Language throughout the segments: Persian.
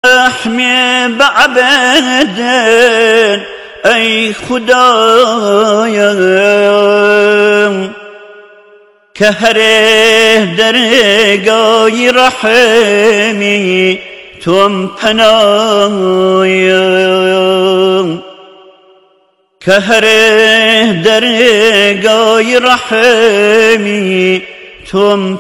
احمی بعبدن ای خدایم که هر درگاه رحمی توم پنایم، که هر درگاه رحمی توم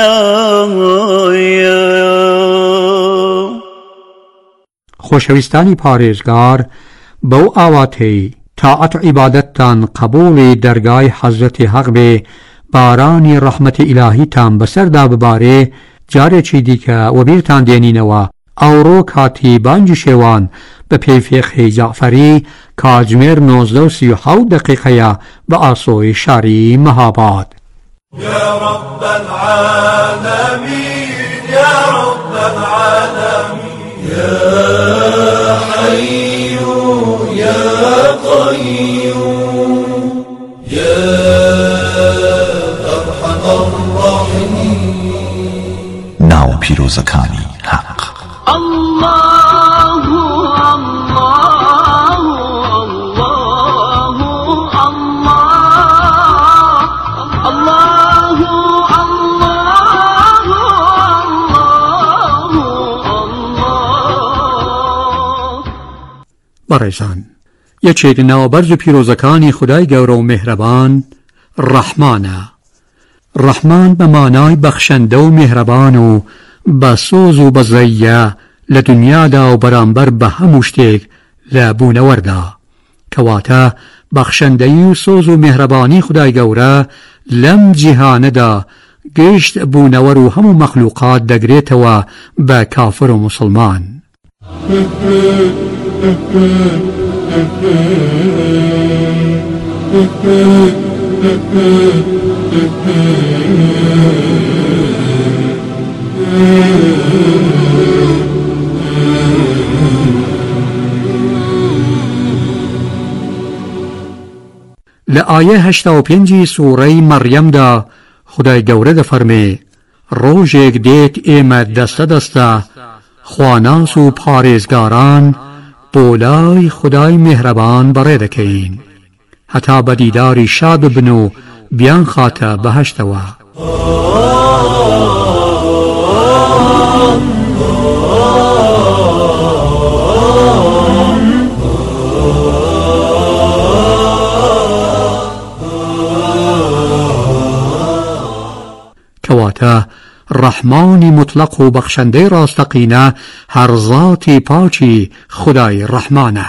پنایم. خۆشەویستانی پارێزگار، بەو ئاواتەی تاعەت و عیبادەتتان قبوڵی دەرگای حەزرەتی حەق بێ، بارانی ڕەحمەتی ئیلاهیتان بەسەردا ببارێ. جارێکی دیکە وەبیرتان دێنینەوە ئەوڕۆ کاتی بانگی شێوان بە پێی فێقی جەعفەری کاتژمێر 19:37 بە ئاسۆی شاری مەهاباد. يا رب العالمين يا رب العالمين يا حي يا قيوم يا أرحم الراحمين. ناو پیرۆزەکانی حق. بەڕێزان، یەکێک ناوبەرز و پیرۆزەکانی خودای گەورە و میهرەبان ڕەحمانە. ڕەحمان بە مانای بەخشەندە و میهرەبان و بە سۆز و بەزەیە لە دنیادا و بەرامبەر بە هەموو شتێک لە بوونەوەردا، کەواتە بەخشەندەی و سۆز و میهرەبانی خودای گەورە لەم جیهانەدا گشت بوونەوەر و هەموو مەخلوقات دەگرێتەوە بە کافر و موسڵمان. لە ئایە 85 سوورەی مەڕیەمدا خودای گەورە دەفەرمێ: ڕۆژێک دێت ئێمە دەستە دەستە خواناس و پارێزگاران بۆ لای خودای میهرەبان بەڕێ دەکەین هەتا بە دیداری شاد ببن و بیان خاتە بەهەشتەوە. کەواتە ڕەحمانی مطلق و بەخشەندەی ڕاستەقینە هەر ذاتی پاچی خودای ڕەحمانە.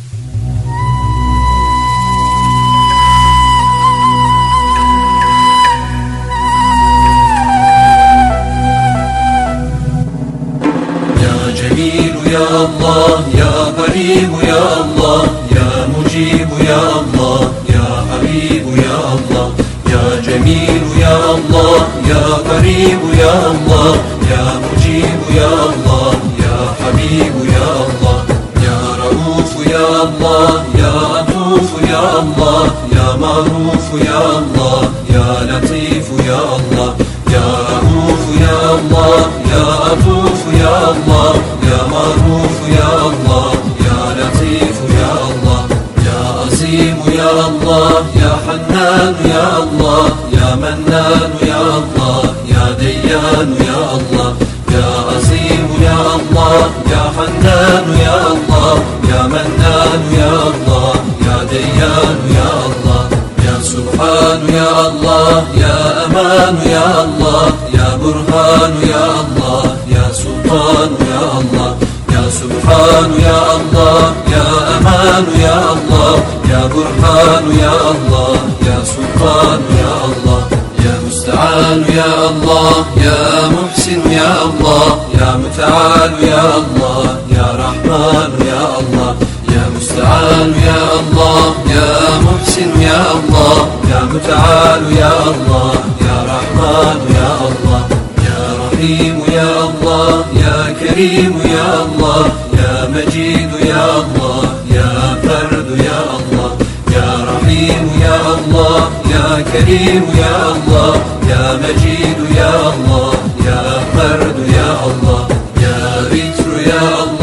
يا جميل يا الله يا قريب يا الله يا مجيب يا الله يا حبيب يا الله يا جميل يا الله يا قريب يا الله يا مجيب يا الله يا حبيب يا الله يا رؤوف يا الله يا عطوف يا الله يا معروف يا الله يا لطيف يا الله يا رؤوف يا الله يا عطوف يا الله يا معروف يا الله يا لطيف يا الله يا عظيم يا الله يا حنان يا الله يا منان يا الله يا ديان يا الله يا عظيم يا الله يا حنان يا الله يا منان يا الله يا ديان يا الله يا سبحان يا الله يا أمان يا الله يا برهان يا الله يا سلطان يا الله يا سبحان يا الله يا أمان يا الله يا برهان يا الله يا سلطان يا الله يا مستعان يا الله يا محسن يا الله يا متعال يا الله يا رحمن يا الله يا مستعان يا الله يا محسن يا الله يا متعال يا الله يا رحمن يا الله يا رحيم يا الله يا كريم يا الله يا مجيد يا الله يا فرد يا الله يا رحيم يا الله يا كريم يا الله يا مجيد يا الله يا فرد يا الله يا بتر يا الله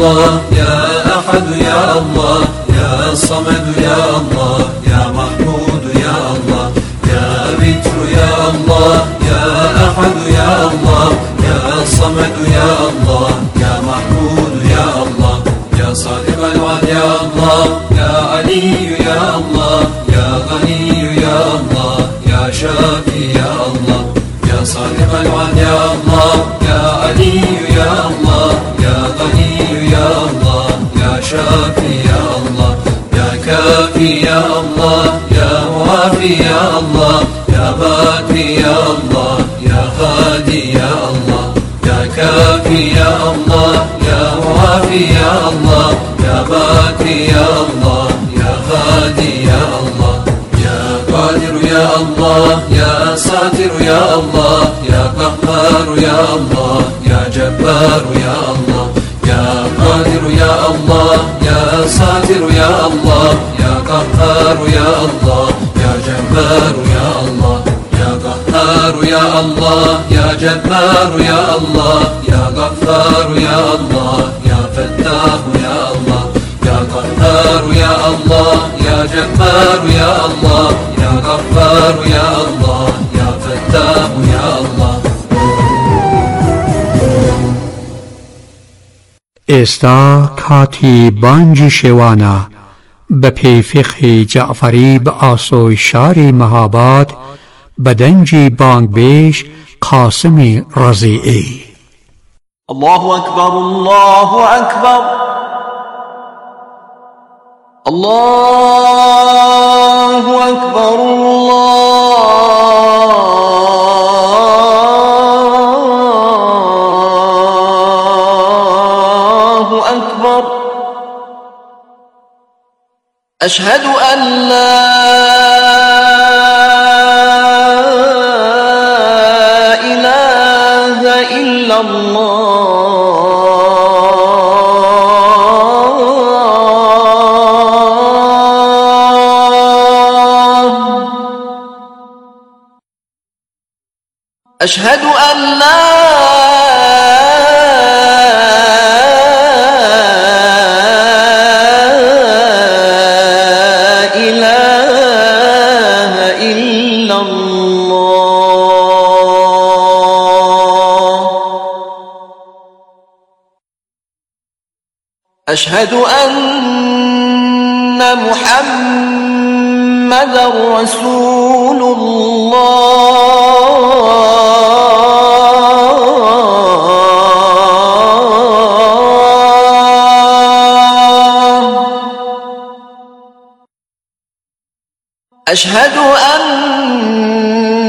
الله يا أحد يا الله يا صمد يا الله يا محمود يا الله يا بتر يا الله يا أحد يا الله يا صمد يا الله يا محمود يا الله يا صادق الوعد يا الله يا علي يا الله يا غني يا الله يا شافي يا الله يا صادق الوعد يا الله يا علي يا الله يا غني يا الله يا شافي يا الله يا كافي يا الله يا موافي يا الله يا باقي يا الله يا هادي يا الله يا كافي يا الله يا موافي يا الله يا باقي يا الله يا هادي يا الله يا قادر يا الله يا ساتر يا الله يا قهار يا الله يا جبار يا الله يا قادر يا الله يا ساتر يا الله يا قهار يا الله يا جبار يا الله يا قهار يا الله يا جبار يا الله يا غفار يا الله يا فتاح يا الله يا قهار يا الله يا جبار يا الله يا غفار يا الله يا فتاح يا الله. ئێستا کاتی بانگی شێوانە بە پێی فقهی جەعفەری بە ئاسۆی شاری مەهاباد بە دەنگی بانگبێژ قاسمی ڕەزیئی. الله أكبر الله أكبر الله أكبر الله أكبر أشهد أن لا إله إلا الله أشهد أن لا إله إلا الله أشهد أن محمدا رسول الله أشهد أن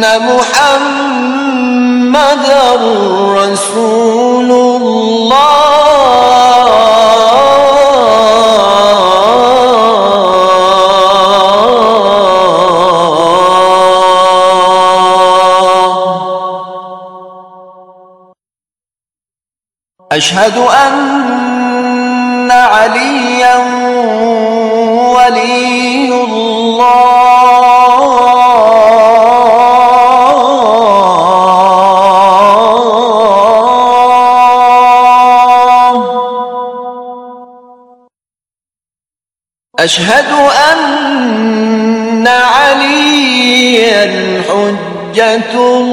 محمدا رسول الله أشهد أن عليا ولي الله أشهد أن عليا حجة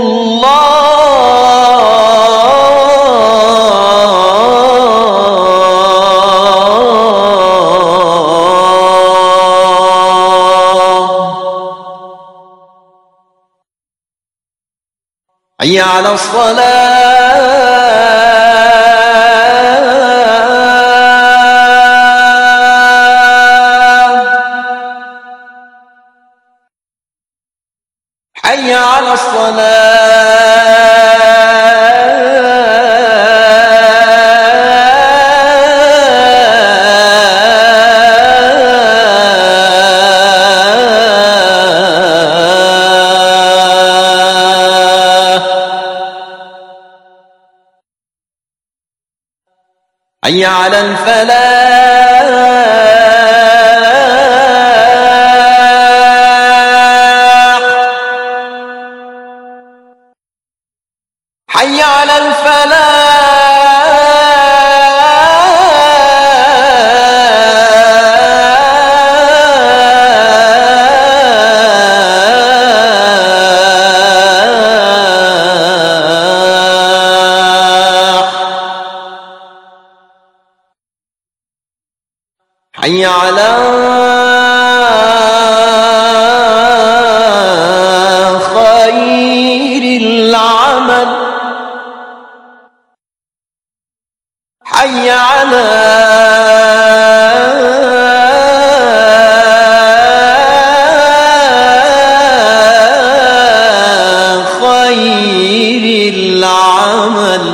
الله حي على الصلاة حي على الصلاة حي على الفلاح حي على الفلاح حي على خير العمل حي على خير العمل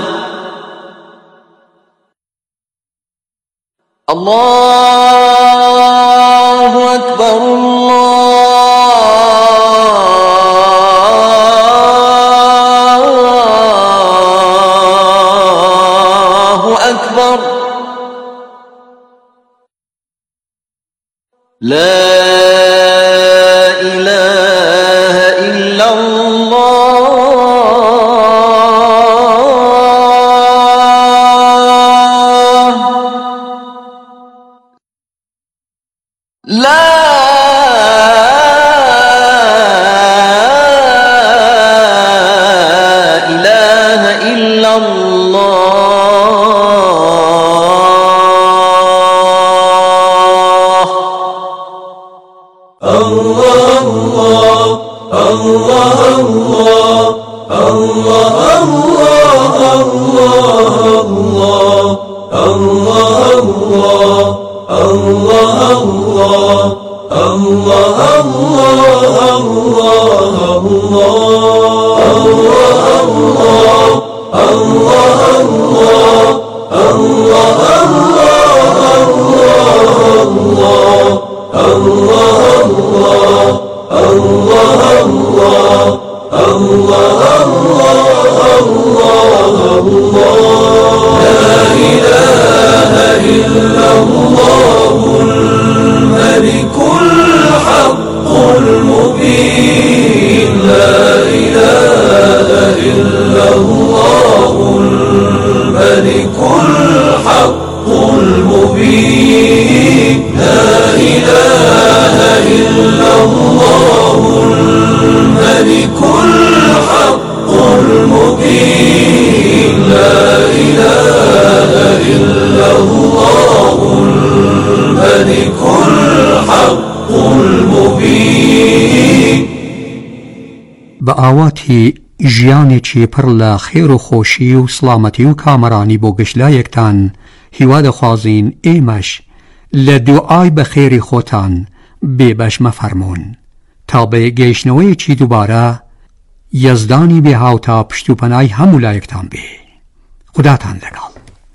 الله أكبر الله أكبر لا إله إلا الله لا إله إلا الله الله الله الله بە ئاواتی ژیانێکی پڕ لە خێر و خۆشی و سڵامەتی و کامەرانی بۆ گەشتلایەکتان هیوا دەخوازین ئێمەش لە دوعای بە خێری خۆتان بێبەش مەفەرمونون تا بە گەیشتنەوەیەکی دووبارە یەزدانی بێهاوتا پشت و پەنای هەموو لایەکتان بێ. خوداتان لەگەڵ.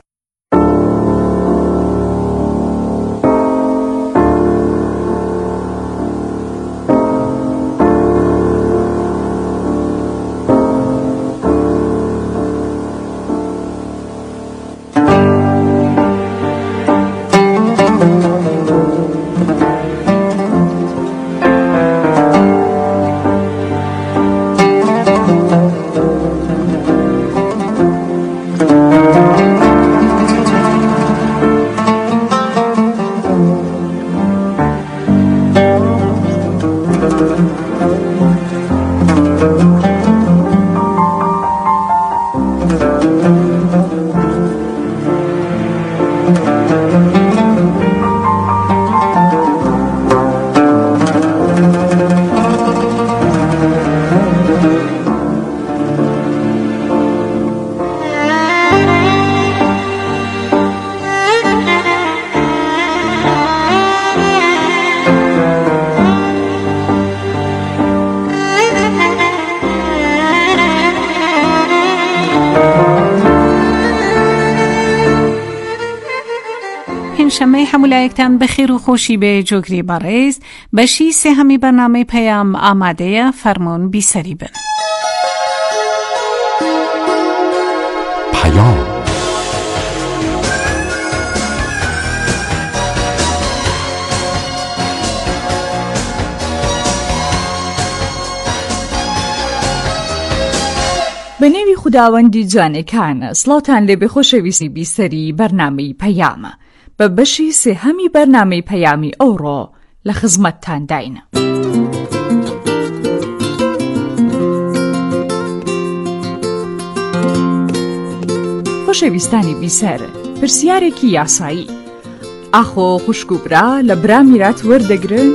شەمەی هەمولایەکتان بەخێر و خۆشی بێ جۆگری بەڕێز بەشی سێهەمی بەرنامەی پەیام ئامادەیە فەرموون بیسەری بن. پیام بە نێوی خوداوەندی جوانەکانە سڵاوتان لێ بێ خۆشەویستی بیسەری بەرنامەی پەیامە بە بەشی سێهەمی بەرنامەی پەیامی ئەوڕۆ لە خزمەتتان داینە. خۆشەویستانی بیسەر، پرسیارێکی یاسایی ئاخۆ خوشک و برا لە برا میرات وەردەگرن؟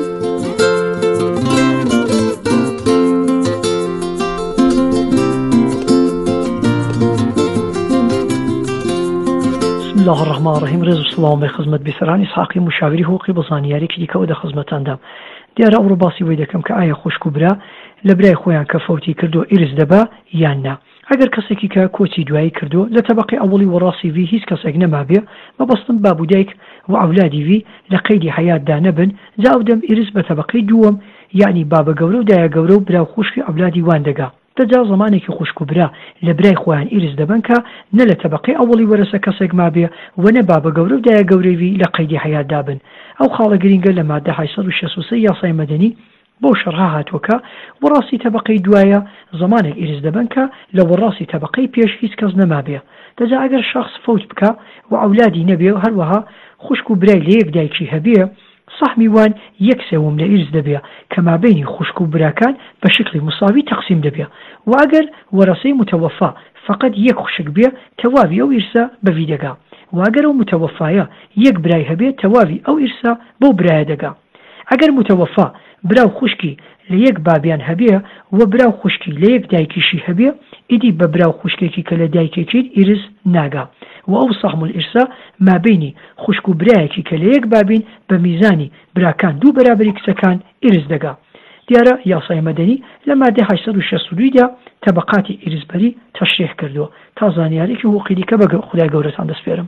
بسم الله الرحمن الرحیم. ڕێز و سڵاو بە خزمەت بیسەرانی ئیسحاقی مشاوری حقوقی بۆ زانیاریەکی دیکەوە دە خزمەتاندام. دیارە ئەوڕۆ باسی وەی دەکەم کە ئایا خوشک و برا لە برای خۆیان کە فەوتی کردو ئیرز دەبا یان نا. ئەگەر کەسێکی کە کۆچی دوایی کردو لە تەبەقی ئەوڵی وەڕاستی وی هیچ کەسێک نەمابێ مەبەستن باب و دایک و ئەولادی وی لە قەیدی حەیاتدا نەبن، جا ئەو دەم ئیرز بە تەبەقەی دووەم یعنی بابە گەورە و دایە گەورە و برا و خوشکی ئەولادی وان دەگا. دەجا زمانێکی خوشک و برا لە برای خۆیان ئیرز دەبن کە نە لە تەبەقەی ئەوڵی وەرەسە کەسێک مابێ و نە بابە گەورە و دایە گەورەوی لە قەیدی حەیاتدا بن. ئەو خاڵە گرینگە لە مادە 863 یاسای مەدەنی بۆ شەرها هاتووەکە وەڕاستی تەبەقەی دوایە زمانێک ئیرز دەبن کە لە وەڕاستی تەبەقەی پێش هیچ کەس نەمابێ. دەجا ئەگەر شخص فەوت بکە و ئەولادی نەبێ و هەروەها خوشک و برای لە یەک دایکی هەبێ، سەهمی وان یەک سێوەم لە ئیرز دەبێ کە مابینی خوشک و براکان بە شکلی مساوی تەقسیم دەبێ. و ئەگەر وەرەسەی متەوەفا فقط یەک خوشک بێ، تەواوی ئەو ئیرسە بەوی دەگا. و ئەگەر ئەو متەوەفایە یەک برای هەبێ، تەواوی ئەو ئیرسە بۆ برایە دەگا. ئەگەر متەوەفا برا و خوشکی لە یەک بابیان هەبێ و برا و خوشکی لە یەک دایکیشی هەبێ، ئیدی بە برا و خوشکێکی کە لە دایکێکی ئیرز ناگا. و ئەو سەهم الئیرسا مابینی خوشک و برایەکی کە لە یەک بابین بە میزانی براکان دوو بەرابەری کچەکان ئیرز دەگا. دیارە یاسای مەدەنی لە مادە 862 دا تەبەقاتی ئیرزبەری تەشریح کردووە. تا زانیاریکی حقوقی دیکە بە خودای گەورەتان دەسپێرم.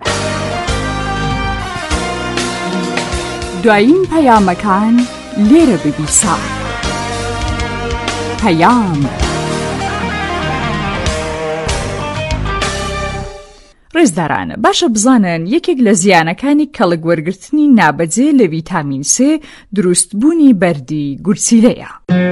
دوایین پەیامەکان لێرە ببیسا. پەیام ڕێزداران، باشە بزانن یەکێک لە زیانەکانی کەڵک وەرگرتنی نابەجێ لە ڤیتامین C دروستبوونی بەردی گورسیلەیە.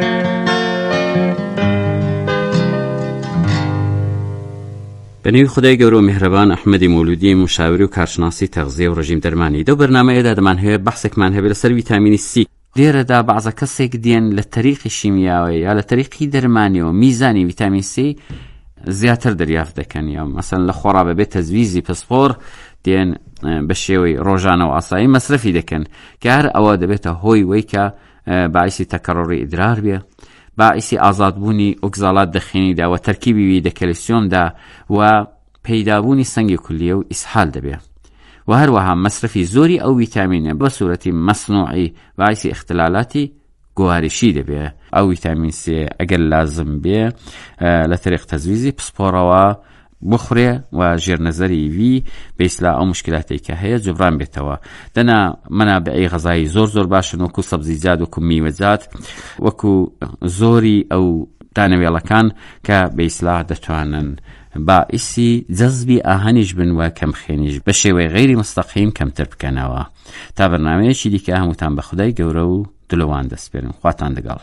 بەنێوی خودای گەورە و میهرەبان ئەحمەدی مولودی مشاوری و کارشناسی تەغذیە و ڕژیم دەرمانی دەو بەرنامەیەدا دەمانهەوێت بەحسێکمان هەبێت لەسەر ڤیتامینی C. لێرەدا بەعزە کەسێک دێن لە تەریقی شیمیاوی یا لە تەریقی دەرمانیەوە میزانی ڤیتامین C زیاتر دەریافت دەکەن، یا مەسەن لە خۆڕا بەبێت تەزویزی پسپۆر دێن بە شێوەی ڕۆژانە و ئاسایی مەسرەفی دەکەن کە هەر ئەوە دەبێتە هۆی وەی کە باعیسی تەکەڕڕی ئیدرار بێ، باعیسی ئازادبوونی ئۆکزاڵات دەخێنیدا و تەرکیبی دە کەلسیۆمدا و پەیدابوونی سەنگی کولیە و ئیسهال دەبێ. و هەروەها مەسرفی زۆری ئەو ڤیتامینە بە سوورەتی مەسنوعی باعیسی اختلالاتی گوارشی دەبێ. ئەو ڤیتامین C ئەگەر لازم بێ لە طریق تەزویزی پسپۆرەوە بخورێ و ژێرنەزەری وی بەیسلا ئەو مشکلاتێک کە هەیە جبران بێتەوە. دەنا مەنابعی غەزایی زۆر باشن، وەکو سەبزیجات، وەکو میوەجات، وەکو زۆری ئەو دانەوێڵەکان کە بەیسلا دەتوانن باعیسی جەزبی ئاهەنیش بن و کەمخێنیش بە شێوەی غەیری مستەقیم کەمتر بکەنەوە. تا بەرنامەیەکی دیکە هەمووتان بە خودای گەورە و دلۆوان دەسپێرن. خواتان دەگەڵ.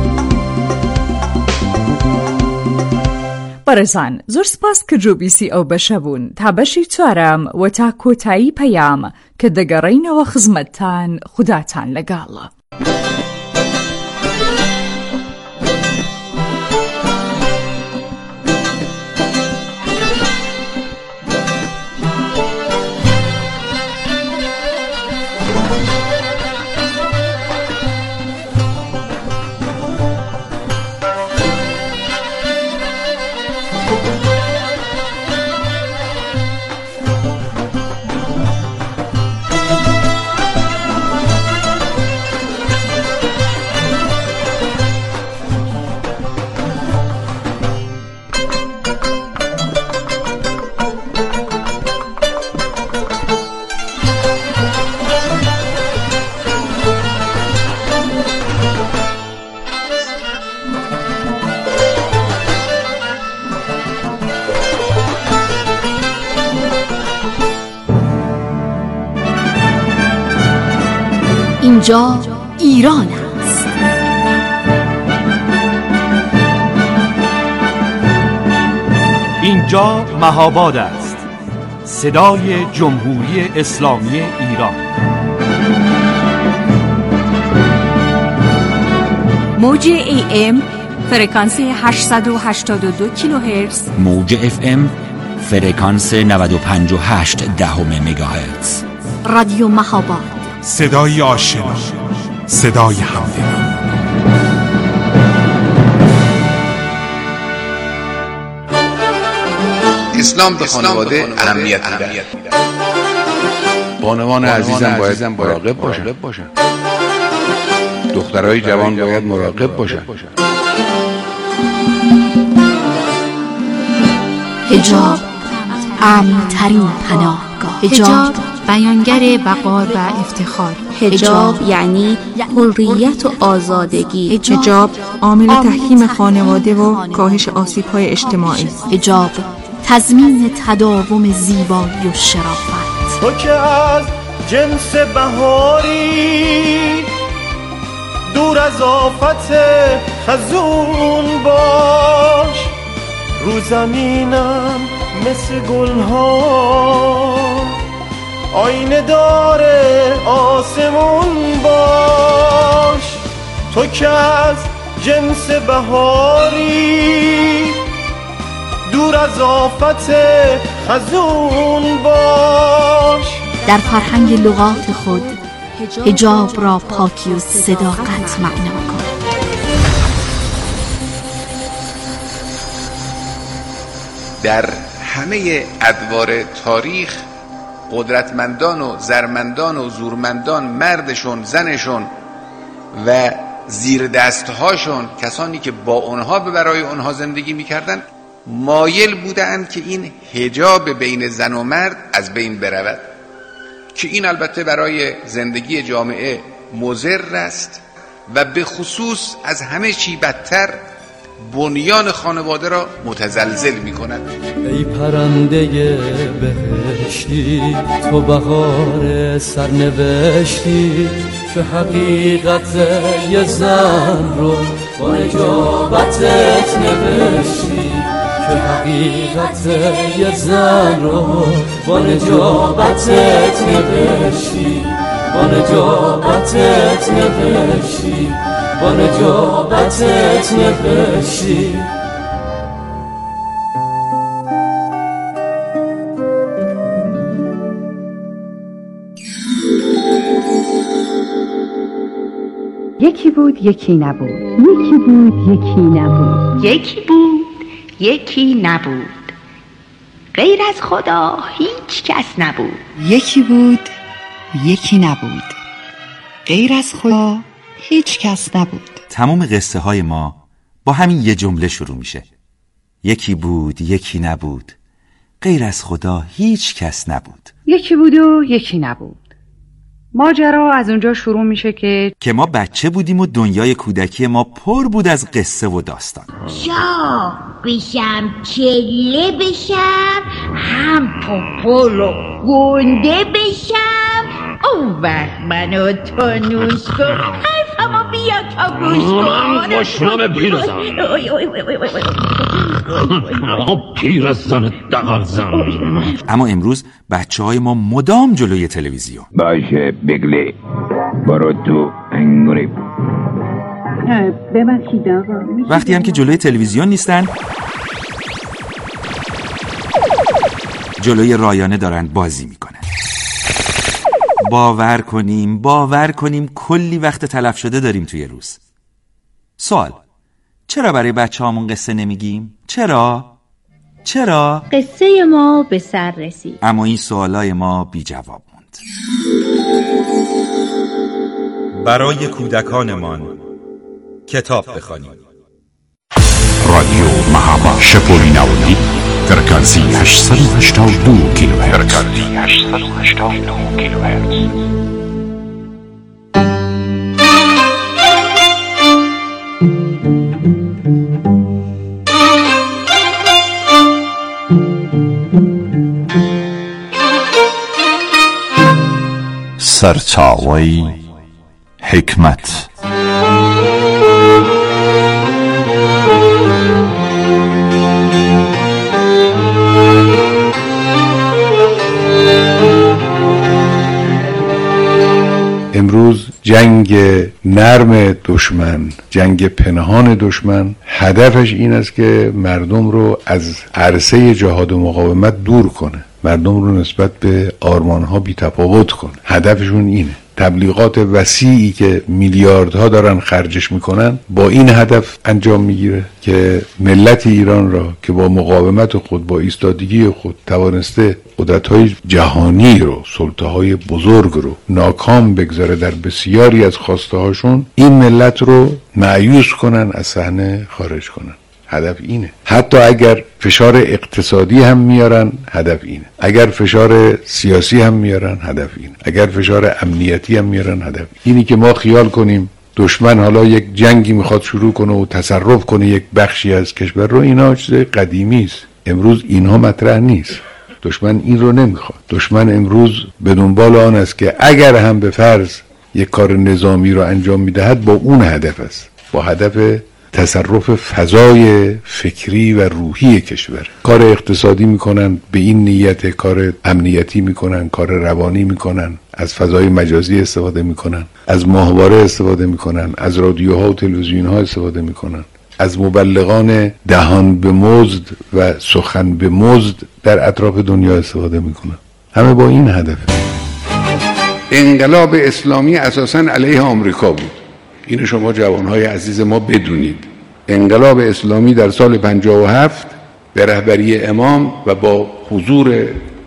بەڕێزان، زۆر سپاس کە جۆبیسی ئەو بەشە بوون. تا بەشی چوارەم و تا کۆتایی پەیام کە دەگەڕینەوە خزمەتتان، خوداتان لەگاڵە. اینجا ایران است. اینجا مهاباد است. صدای جمهوری اسلامی ایران. موج AM فرکانس 882 کیلوهرتز، موج FM فرکانس 95.8 مگاهرتز. رادیو مهاباد، صدای آشنا، صدای همدلی. اسلام به خانواده اهمیت میده. بانوان عزیزم باید مراقب باشن. دخترای جوان باید مراقب باشن. حجاب امن‌ترین پناهگاه. حجاب بیانگر وقار و افتخار. حجاب یعنی حریت و آزادگی. حجاب عامل تحکیم خانواده و کاهش آسیب‌های اجتماعی است. حجاب تضمین تداوم زیبایی و شرافت. تو که از جنس بهاری، دور از آفت خزون باش. رو زمینم مثل گلها، آینه دار آسمون باش. تو که از جنس بهاری، دور از آفت خزون باش. در فرهنگ لغات خود حجاب را پاکی و صداقت معنا کن. در همه ادوار تاریخ قدرتمندان و زرمندان و زورمندان، مردشون، زنشون و زیر دستهاشون، کسانی که با اونها به برای اونها زندگی میکردن، مایل بودند که این حجاب بین زن و مرد از بین برود، که این البته برای زندگی جامعه مضر است و به خصوص از همه چی بدتر بنیان خانواده را متزلزل می کند. ای پرنده بهشتی، تو بهار سرنوشتی، که حقیقت یه زن رو با نجابتت نوشتی، که حقیقت یه زن رو با نجابتت نوشتی، با نجابتت نوشتی، با نجابتت نوشتی. یکی بود یکی نبود، یکی بود یکی نبود، یکی بود یکی نبود، غیر از خدا هیچ کس نبود. یکی بود یکی نبود، غیر از خدا هیچ کس نبود. تمام قصه های ما با همین یه جمله شروع میشه. یکی بود یکی نبود، غیر از خدا هیچ کس نبود. یکی بود و یکی نبود. ماجرا از اونجا شروع میشه که ما بچه بودیم و دنیای کودکی ما پر بود از قصه و داستان. شاه بشم، چله بشم، هم پاپول و گنده بشم، اون وقت منو تانوش کن، حرفمو بیا تا گوش کن. ماشنام پیرزن، پیرزن دقلزن. اما امروز بچه های ما مدام جلوی تلویزیون. باشه بگلی برو تو انگوری. ببخشید آقا، وقتی هم که جلوی تلویزیون نیستن، جلوی رایانه دارن بازی میکنن. باور کنیم کلی وقت تلف شده داریم توی روز. سوال: چرا برای بچه هامون قصه نمیگیم؟ چرا؟ قصه ما به سر رسید، اما این سوالای ما بی جواب موند. برای کودکانمان کتاب بخوانیم. رادیو مهاباد شپولی ناودی فرکانسی 882 کیلوهرتز. سرچاوی حکمت. امروز جنگ نرم دشمن، جنگ پنهان دشمن، هدفش این است که مردم رو از عرصه جهاد و مقاومت دور کنه، مردم رو نسبت به آرمانها بی تفاوت کنه. هدفشون اینه. تبلیغات وسیعی که میلیاردها دارن خرجش میکنن با این هدف انجام میگیره که ملت ایران را که با مقاومت خود، با ایستادگی خود توانسته قدرت‌های جهانی رو، سلطه‌های بزرگ رو ناکام بگذاره در بسیاری از خواسته‌هاشون، این ملت رو مایوس کنن، از صحنه خارج کنن. هدف اینه. حتی اگر فشار اقتصادی هم میارن، هدف اینه. اگر فشار سیاسی هم میارن، هدف اینه. اگر فشار امنیتی هم میارن، هدف اینی که ما خیال کنیم دشمن حالا یک جنگی میخواد شروع کنه و تصرف کنه یک بخشی از کشور رو، اینا چیز قدیمی است. امروز اینها مطرح نیست. دشمن این رو نمیخواد. دشمن امروز به دنبال آن است که اگر هم به فرض یک کار نظامی رو انجام میدهد، با اون هدف است، با هدف تصرف فضای فکری و روحی کشور. کار اقتصادی میکنن به این نیت، کار امنیتی میکنن، کار روانی میکنن، از فضای مجازی استفاده میکنن، از ماهواره استفاده میکنن، از رادیوها و تلویزیونها استفاده میکنن، از مبلغان دهان به مزد و سخن به مزد در اطراف دنیا استفاده میکنن. همه با این هدف. انقلاب اسلامی اساساً علیه آمریکا بود. این شما جوانهای عزیز ما بدونید. انقلاب اسلامی در سال 57 به رهبری امام و با حضور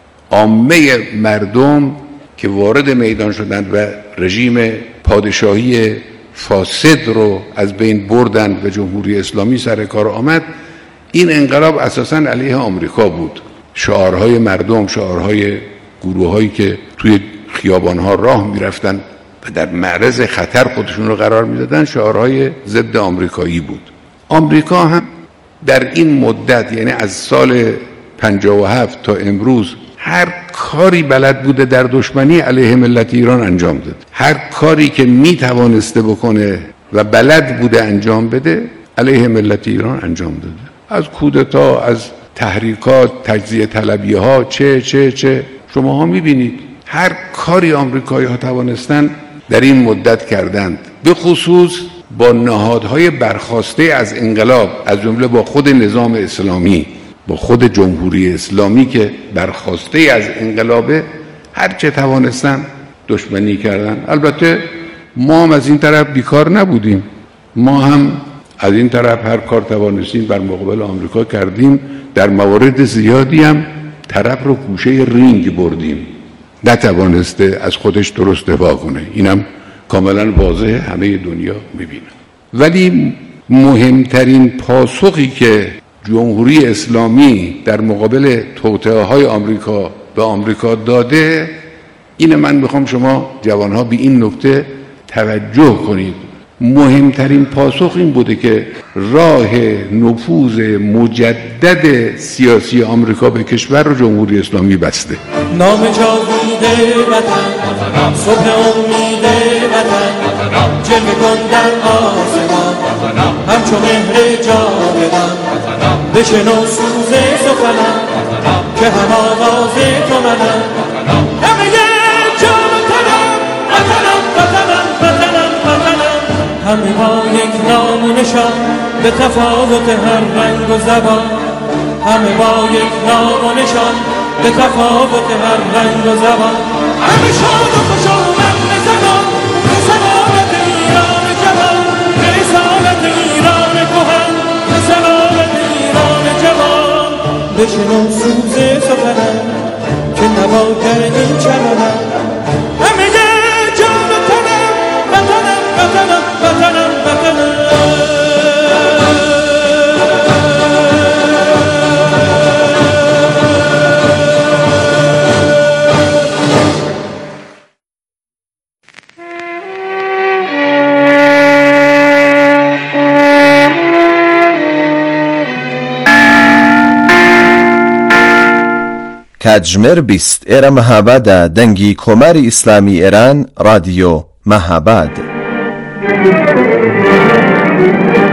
عامه مردم که وارد میدان شدند و رژیم پادشاهی فاسد رو از بین بردند و جمهوری اسلامی سر کار آمد، این انقلاب اساساً علیه آمریکا بود. شعارهای مردم، شعارهای گروه‌هایی که توی خیابان‌ها راه می‌رفتند و در معرض خطر خودشون رو قرار میدادن، شعارهای ضد آمریکایی بود. آمریکا هم در این مدت، یعنی از سال 57 تا امروز، هر کاری بلد بوده در دشمنی علیه ملت ایران انجام داد. هر کاری که میتوانسته بکنه و بلد بوده انجام بده علیه ملت ایران انجام داده. از کودتا، از تحریکات، تجزیه طلبی ها، چه شما ها میبینید هر کاری آمریکایی ها توانستن در این مدت کردند، به خصوص با نهادهای برخاسته از انقلاب، از جمله با خود نظام اسلامی، با خود جمهوری اسلامی که برخاسته از انقلابه، هر چه توانستن دشمنی کردن. البته ما هم از این طرف بیکار نبودیم، ما هم از این طرف هر کار توانستیم بر مقابل آمریکا کردیم. در موارد زیادی هم طرف رو گوشه رینگ بردیم، نتوانسته از خودش درست دفاع کنه. اینم کاملا واضحه، همه دنیا میبینه. ولی مهمترین پاسخی که جمهوری اسلامی در مقابل توطئه‌های آمریکا به آمریکا داده، اینه من میخوام شما جوانها به این نکته توجه کنید. مهمترین پاسخ این بوده که راه نفوذ مجدد سیاسی آمریکا به کشور رو جمهوری اسلامی بسته. نام جاوید وطن، صبح امید وطن، جلوه کن در آسمان، همچون مهر جاودان، بشنو سوز سخنم که هم آواز تو منم، همه جان و تنم، وطنم، همه با یک نام و نشان، به تفاوت هر رنگ و زبان، همه با یک نام و نشان، به تفاوت هر رنگ و زبان، همه شاد و خوش آمد به زمان، رسالت ایران جوان، رسالت ایران کهن، رسالت ایران جوان، بشنو سوز سخنم که نوا کردی چمنم، همه جان و تنم، وطنم. کاتژمێر 20 ئێرە مەهابادە دەنگی کۆماری ئیسلامی ئێران رادیۆ مەهاباد.